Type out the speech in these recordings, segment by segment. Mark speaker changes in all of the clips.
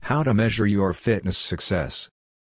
Speaker 1: How to measure your fitness success.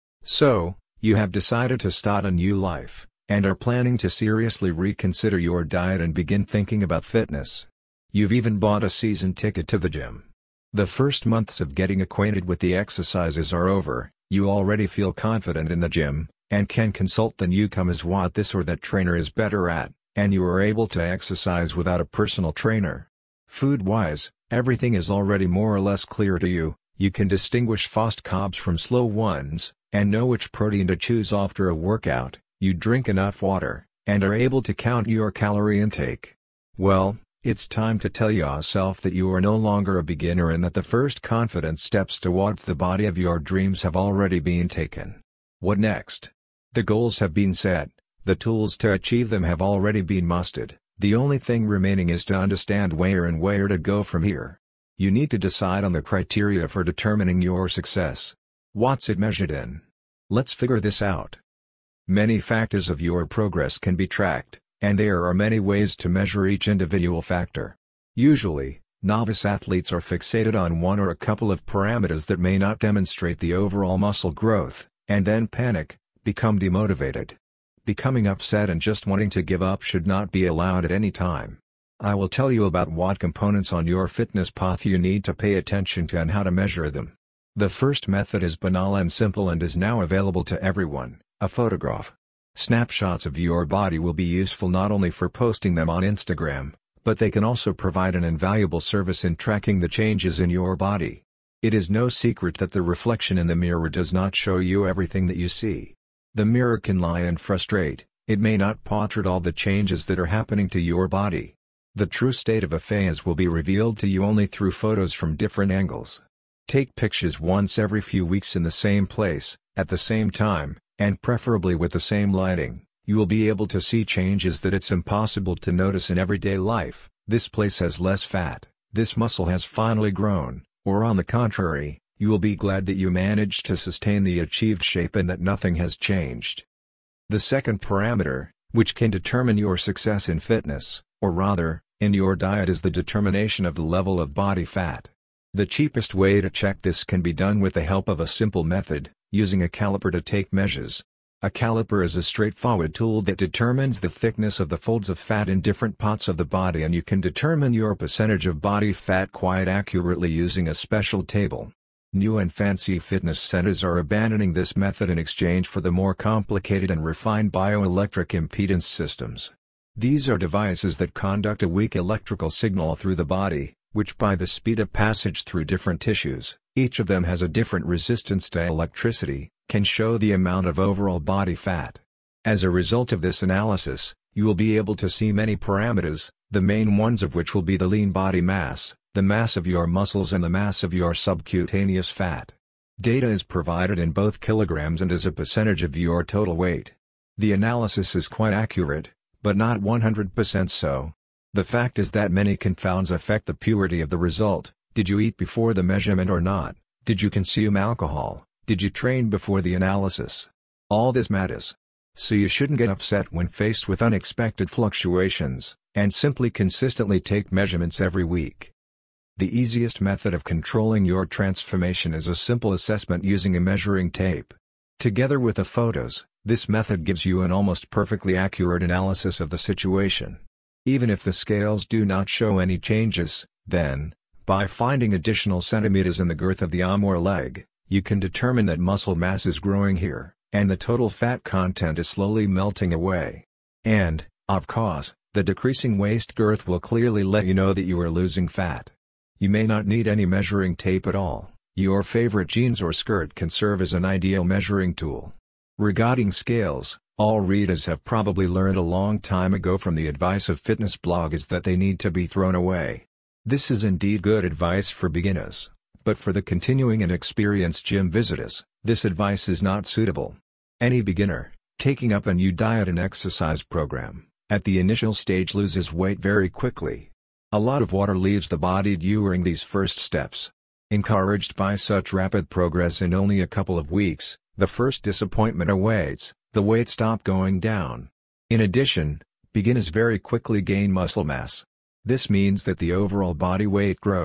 Speaker 1: So, you have decided to start a new life, and are planning to seriously reconsider your diet and begin thinking about fitness. You've even bought a season ticket to the gym. The first months of getting acquainted with the exercises are over, you already feel confident in the gym, and can consult the newcomers what this or that trainer is better at, and you are able to exercise without a personal trainer. Food-wise, everything is already more or less clear to you. You can distinguish fast carbs from slow ones, and know which protein to choose after a workout. You drink enough water, and are able to count your calorie intake. Well, it's time to tell yourself that you are no longer a beginner and that the first confident steps towards the body of your dreams have already been taken. What next? The goals have been set, the tools to achieve them have already been mustered, the only thing remaining is to understand where to go from here. You need to decide on the criteria for determining your success. What's it measured in? Let's figure this out. Many factors of your progress can be tracked, and there are many ways to measure each individual factor. Usually, novice athletes are fixated on one or a couple of parameters that may not demonstrate the overall muscle growth, and then panic, become demotivated. Becoming upset and just wanting to give up should not be allowed at any time. I will tell you about what components on your fitness path you need to pay attention to and how to measure them. The first method is banal and simple and is now available to everyone: a photograph. Snapshots of your body will be useful not only for posting them on Instagram, but they can also provide an invaluable service in tracking the changes in your body. It is no secret that the reflection in the mirror does not show you everything that you see. The mirror can lie and frustrate, it may not portray all the changes that are happening to your body. The true state of affairs will be revealed to you only through photos from different angles. Take pictures once every few weeks in the same place, at the same time, and preferably with the same lighting. You will be able to see changes that it's impossible to notice in everyday life. This place has less fat, this muscle has finally grown, or on the contrary, you will be glad that you managed to sustain the achieved shape and that nothing has changed. The second parameter, which can determine your success in fitness, or rather, in your diet, is the determination of the level of body fat. The cheapest way to check this can be done with the help of a simple method, using a caliper to take measures. A caliper is a straightforward tool that determines the thickness of the folds of fat in different parts of the body, and you can determine your percentage of body fat quite accurately using a special table. New and fancy fitness centers are abandoning this method in exchange for the more complicated and refined bioelectric impedance systems. These are devices that conduct a weak electrical signal through the body, which by the speed of passage through different tissues, each of them has a different resistance to electricity, can show the amount of overall body fat. As a result of this analysis, you will be able to see many parameters, the main ones of which will be the lean body mass, the mass of your muscles and the mass of your subcutaneous fat. Data is provided in both kilograms and as a percentage of your total weight. The analysis is quite accurate, but not 100% so. The fact is that many confounds affect the purity of the result. Did you eat before the measurement or not? Did you consume alcohol? Did you train before the analysis? All this matters. So you shouldn't get upset when faced with unexpected fluctuations, and simply consistently take measurements every week. The easiest method of controlling your transformation is a simple assessment using a measuring tape. Together with the photos, this method gives you an almost perfectly accurate analysis of the situation. Even if the scales do not show any changes, then, by finding additional centimeters in the girth of the arm or leg, you can determine that muscle mass is growing here, and the total fat content is slowly melting away. And, of course, the decreasing waist girth will clearly let you know that you are losing fat. You may not need any measuring tape at all. Your favorite jeans or skirt can serve as an ideal measuring tool. Regarding scales, all readers have probably learned a long time ago from the advice of fitness bloggers that they need to be thrown away. This is indeed good advice for beginners, but for the continuing and experienced gym visitors, this advice is not suitable. Any beginner, taking up a new diet and exercise program, at the initial stage loses weight very quickly. A lot of water leaves the body during these first steps. Encouraged by such rapid progress in only a couple of weeks, the first disappointment awaits, the weight stops going down. In addition, beginners very quickly gain muscle mass. This means that the overall body weight grows,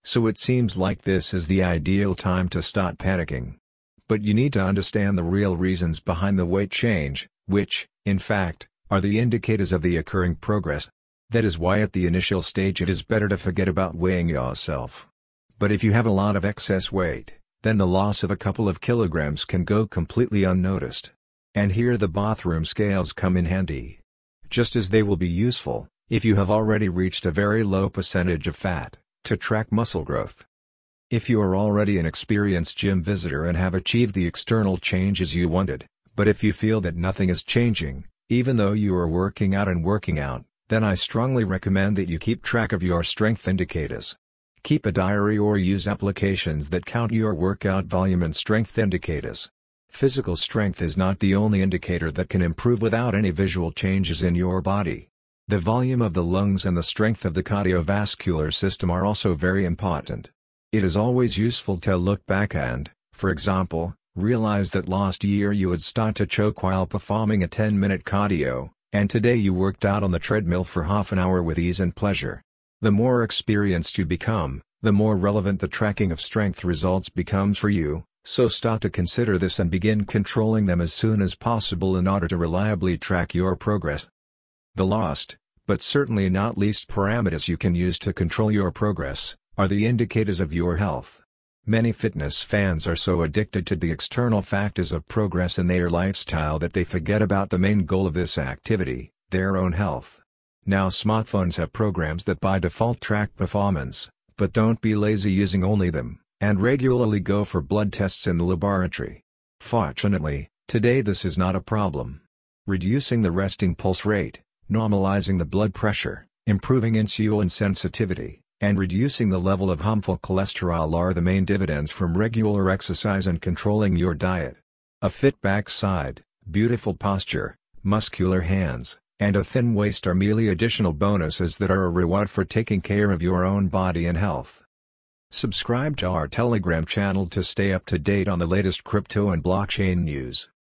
Speaker 1: So it seems like this is the ideal time to start panicking. But you need to understand the real reasons behind the weight change, which, in fact, are the indicators of the occurring progress. That is why at the initial stage it is better to forget about weighing yourself. But if you have a lot of excess weight, then the loss of a couple of kilograms can go completely unnoticed. And here the bathroom scales come in handy. Just as they will be useful, if you have already reached a very low percentage of fat, to track muscle growth. If you are already an experienced gym visitor and have achieved the external changes you wanted, but if you feel that nothing is changing, even though you are working out, then I strongly recommend that you keep track of your strength indicators. Keep a diary or use applications that count your workout volume and strength indicators. Physical strength is not the only indicator that can improve without any visual changes in your body. The volume of the lungs and the strength of the cardiovascular system are also very important. It is always useful to look back and, for example, realize that last year you would start to choke while performing a 10-minute cardio, and today you worked out on the treadmill for half an hour with ease and pleasure. The more experienced you become, the more relevant the tracking of strength results becomes for you, so start to consider this and begin controlling them as soon as possible in order to reliably track your progress. The last, but certainly not least parameters you can use to control your progress, are the indicators of your health. Many fitness fans are so addicted to the external factors of progress in their lifestyle that they forget about the main goal of this activity, their own health. Now smartphones have programs that by default track performance, but don't be lazy using only them, and regularly go for blood tests in the laboratory. Fortunately, today this is not a problem. Reducing the resting pulse rate, normalizing the blood pressure, improving insulin sensitivity, and reducing the level of harmful cholesterol are the main dividends from regular exercise and controlling your diet. A fit backside, beautiful posture, muscular hands, and a thin waist are merely additional bonuses that are a reward for taking care of your own body and health. Subscribe to our Telegram channel to stay up to date on the latest crypto and blockchain news.